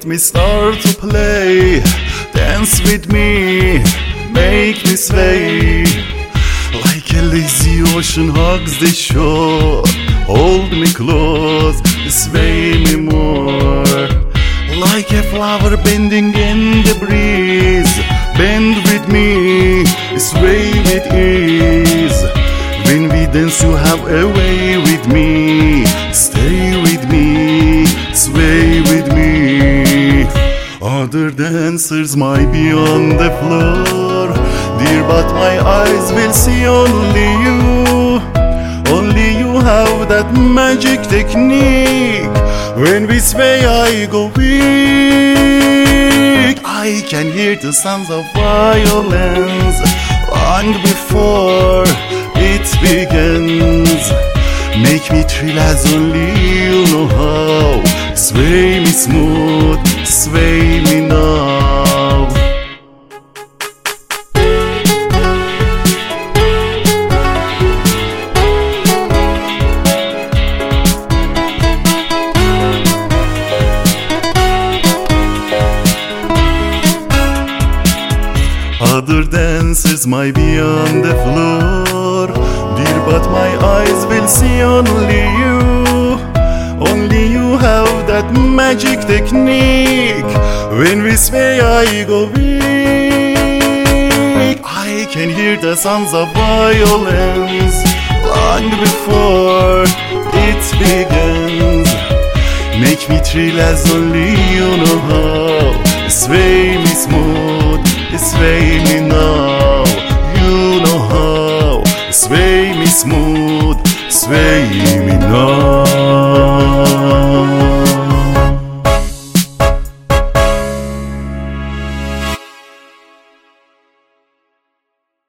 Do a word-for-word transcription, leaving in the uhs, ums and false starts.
let me start to play. Dance with me, make me sway. Like a lazy ocean hugs the shore. Hold me close, sway me more. Like a flower bending in the breeze. Bend with me, sway with ease. When we dance you have a way with me. Stay with me, sway with me. Other dancers might be on the floor, dear, but my eyes will see only you. Only you have that magic technique. When we sway I go weak. I can hear the sounds of violence long before it begins. Make me thrill as only you know how. Sway me smooth, sway me now. Other dancers might be on the floor, dear, but my eyes will see only you. Only you have that magic technique. When we sway I go weak. I can hear the sounds of violence long before it begins. Make me thrill as only you know how. Sway me smooth, sway me now. You know how. Sway me smooth, sway me